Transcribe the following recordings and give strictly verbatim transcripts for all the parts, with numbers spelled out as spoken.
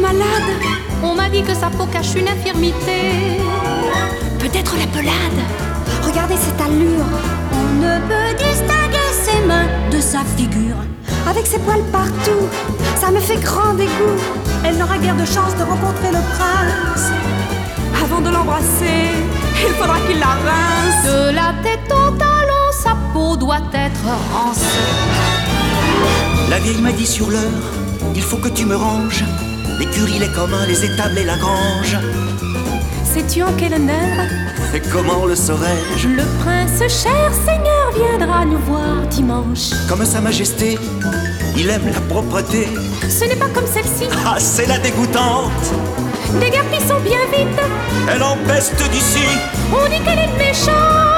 malade. On m'a dit que sa peau cache une infirmité. Peut-être la pelade. Regardez cette allure. On ne peut distinguer ses mains de sa figure. Avec ses poils partout, ça me fait grand dégoût. Elle n'aura guère de chance de rencontrer le prince. Avant de l'embrasser, il faudra qu'il la rince. De la tête au talon, sa peau doit être rancée. La vieille m'a dit sur l'heure, il faut que tu me ranges l'écurie, les communs, les étables et la grange. Sais-tu en quel honneur? Et comment le saurais-je? Le prince cher seigneur viendra nous voir dimanche. Comme sa majesté, il aime la propreté. Ce n'est pas comme celle-ci. Ah, c'est la dégoûtante. Déguerpissons bien vite. Elle empeste d'ici. On dit qu'elle est méchante.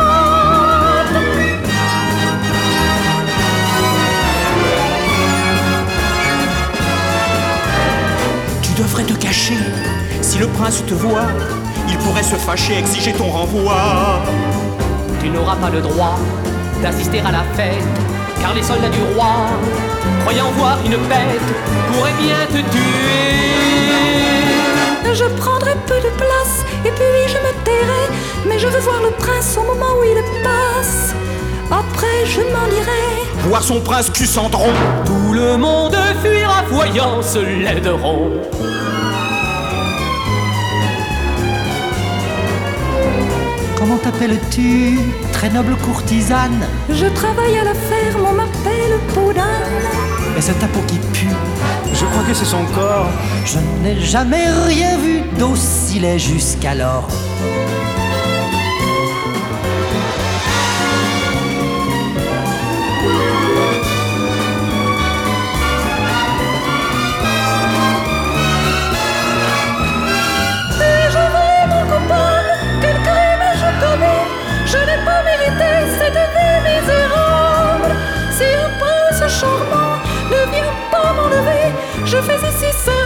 Tu devrais te cacher. Si le prince te voit, il pourrait se fâcher, exiger ton renvoi. Tu n'auras pas le droit d'assister à la fête, car les soldats du roi, croyant voir une bête, pourraient bien te tuer. Je prendrai peu de place et puis je me tairai. Mais je veux voir le prince au moment où il passe. Après je m'en irai. Voir son prince cul cendron. Tout le monde fuira voyant ce laideron. Comment t'appelles-tu, très noble courtisane? Je travaille à la ferme, on m'appelle peau d'âne. Et c'est ta peau qui pue. Je crois que c'est son corps. Je n'ai jamais rien vu d'aussi laid jusqu'alors. Je n'ai pas mérité cette vie misérable. Si un prince charmant ne vient pas m'enlever, je fais ici seul